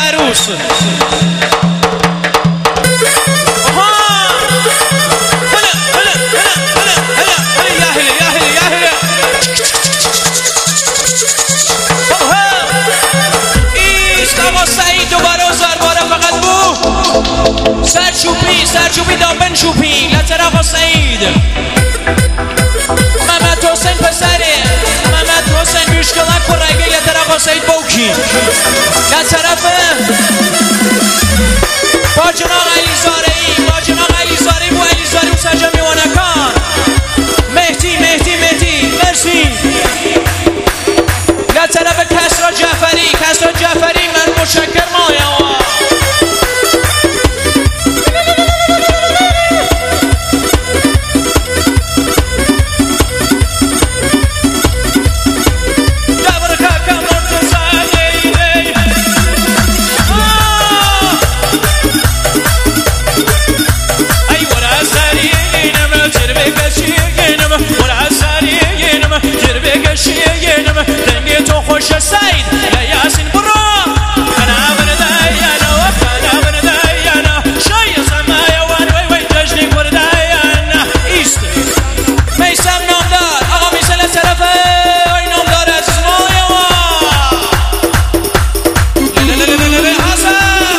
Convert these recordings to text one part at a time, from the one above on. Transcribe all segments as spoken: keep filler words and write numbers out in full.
عروس. سرچوبی سرچوبی دامن چوبی لطر آقا سعید محمد حسین پسره محمد حسین بیشکلک کرگه لطر آقا سعید بوکی لطرف با جناق علی زارعی با جناق علی زارعی و علی زارعی و سرجامی وانکان مهدی مهدی مهدی مرسی لطرف کسرا جعفری کسرا جعفری من مشکر مایا خوش سعید یاسین برو خنا بردایانا و خنا بردایانا شای سمای وان وی وی تجنی بردایانا ایست میسم نامدار آقا میسل طرفه وی نامدار از مایا للللللل حسن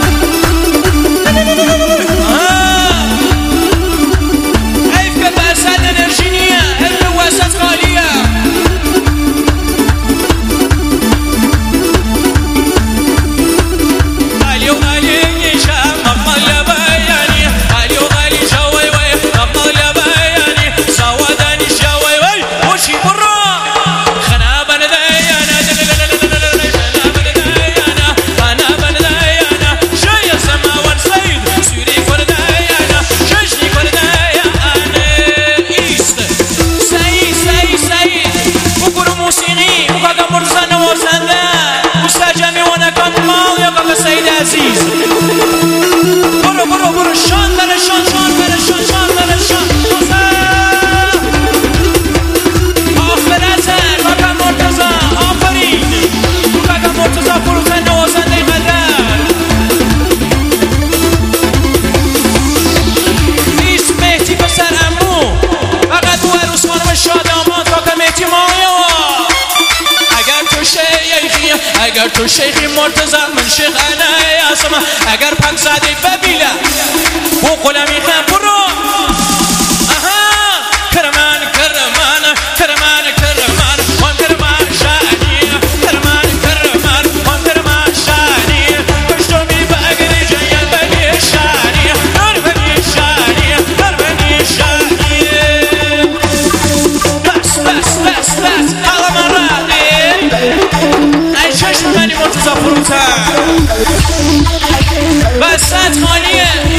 حیف که برسد انرژی نیه علم وسط خالیه سعید عزیز برو برو برو شان بره شان شان بره شان شان بره شان آخرته کاکا مرتضا آفرین کاکا مرتضا فروزه نوازنده قدر نیست مهدی پسر امو فقط او عروس خانم شاداماد کاکا مهدی مایا اگر تو شیخی اگر تو شیخی مرتضا من شیخ انا یاسم اگر پنج زدی ببیله بو قلمی خم برو اها کرمان کرمان کرمان کرمان وان کرمان شانی کرمان کرمان وان کرمان شانی کشتمی باگری جیل بنی شانی نور بنی شانی نور بنی شانی بس بس بس بس حالا من رادی ای چشم منی مرتضا فروزه بسات خالیه